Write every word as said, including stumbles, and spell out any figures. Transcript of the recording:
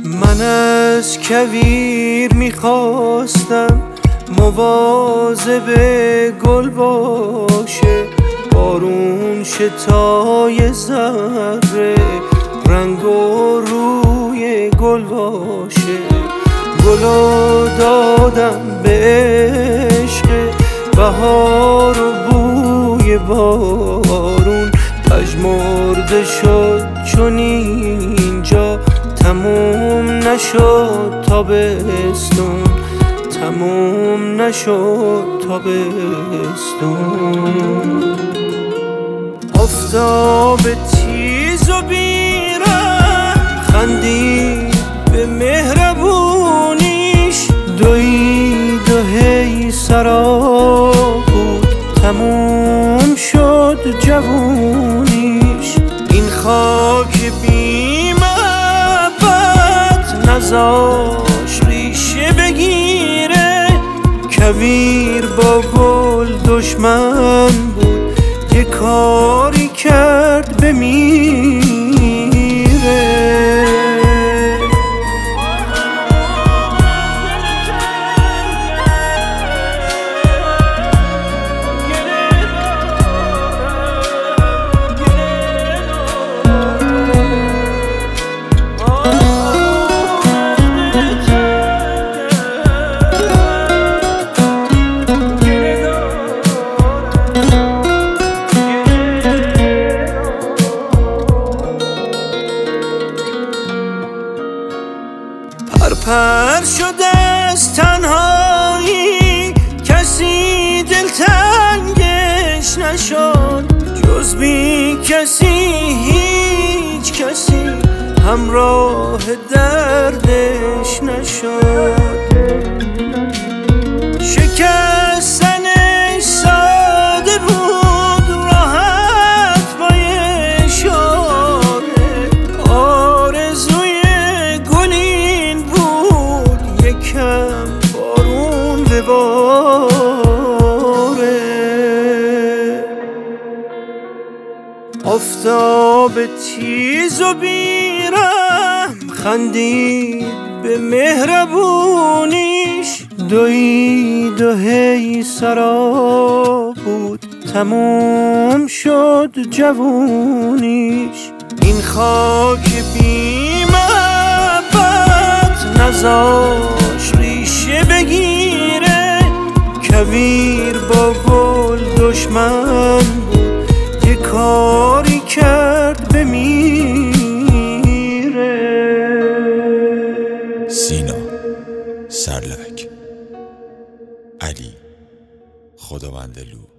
من از کویر میخواستم مواظب گل باشه، بارون شتای ذره رنگ و روی گل باشه. گلو دادم به عشق بهار و بوی بارون، پژمرده شد چون اینجا تموم نشد تابستون، تموم نشد تابستون. آفتاب تیز و بی‌رحم خندید به مهربونیش، دوید و هی سراب بود تموم شد جوونیش. این خاک بی محبت نذاش ریشه بگیره، کویر با گل دشمن بود یه کاری کرد بمیره. پرپر شده از تنهایی، کسی دلتنگش نشد جز بی کسی، هیچ کسی همراه دردش نشد. شکستنش ساده بود راحت با اشاره، آرزوی گلین بود یکم بارون بباره. آفتاب تیز و بی‌رحم خندید به مهربونیش، دوید و هی سراب بود تموم شد جوونیش. این خاک بی محبت نذاش ریشه بگیره، کویر با گل دشمن بود یه کاری کرد بمیره. سینا سرلک، علی خداوندلو.